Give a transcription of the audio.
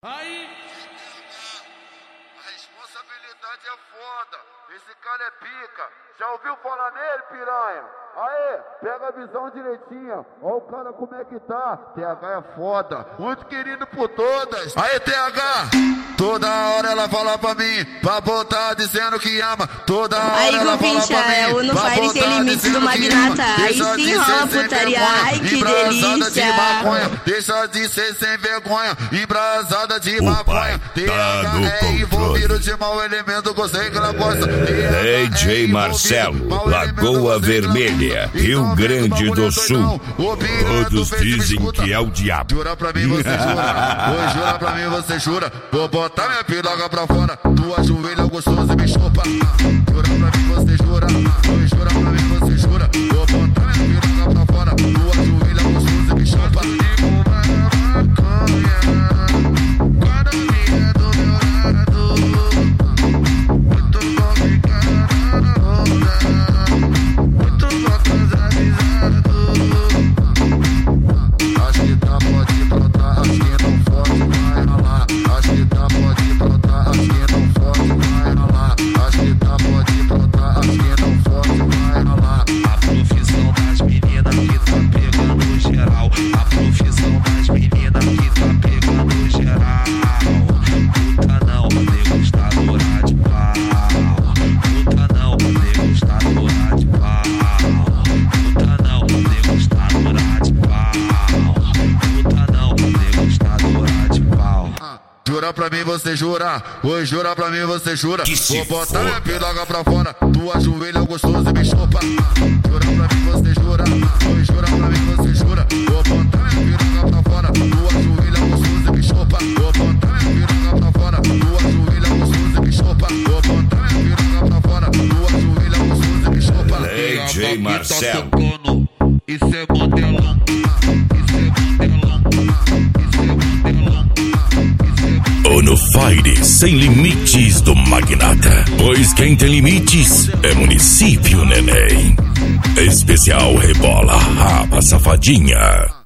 Aí! A responsabilidade é foda. Esse cara é pica. Já ouviu falar nele, piranha? Aê, pega a visão direitinha. Ó o cara como é que tá. TH é foda. Muito querido por todas. Aê, TH! Toda hora ela fala pra mim, pra botar dizendo que ama. Toda hora aí, ela fala pra mim, é o No Fire Sem Limites do Magnata. Aí sim rola putaria. Ai, que delícia. Deixa de ser sem vergonha. Embrasada de maconha. TH é envolvido de mau elemento. Gostei que ela gosta. DJ Marcelo, Lagoa Vermelha, Rio Grande do Sul. Todos dizem que é o diabo. Jura pra mim, você jura. Vou jurar pra mim, você jura. Vou botar minha piroga pra fora. Tua joelha gostosa me chupa. Jura pra mim, você jura. Vou jurar pra mim, você jura. Vou botar minha piroga pra fora. Tua joelha gostosa me chupa. Jura pra mim, você jura. Oi, jura pra mim, você jura. Vou botar minha piroga pra fora. Tua joelha gostosa me chupa. Jura pra mim, você jura. Oi, jura pra mim, você jura. Vou botar minha piroga pra fora. Tua joelha gostosa me chupa. Vou botar minha piroga pra fora. Tua joelha gostosa me chupa. Vou botar minha piroga pra fora. Tua joelha gostosa me chupa. DJ Marcelo. Isso é modelão. O No Fire Sem Limites do Magnata. Pois quem tem limites é município, neném. Especial Rebola Raba Safadinha.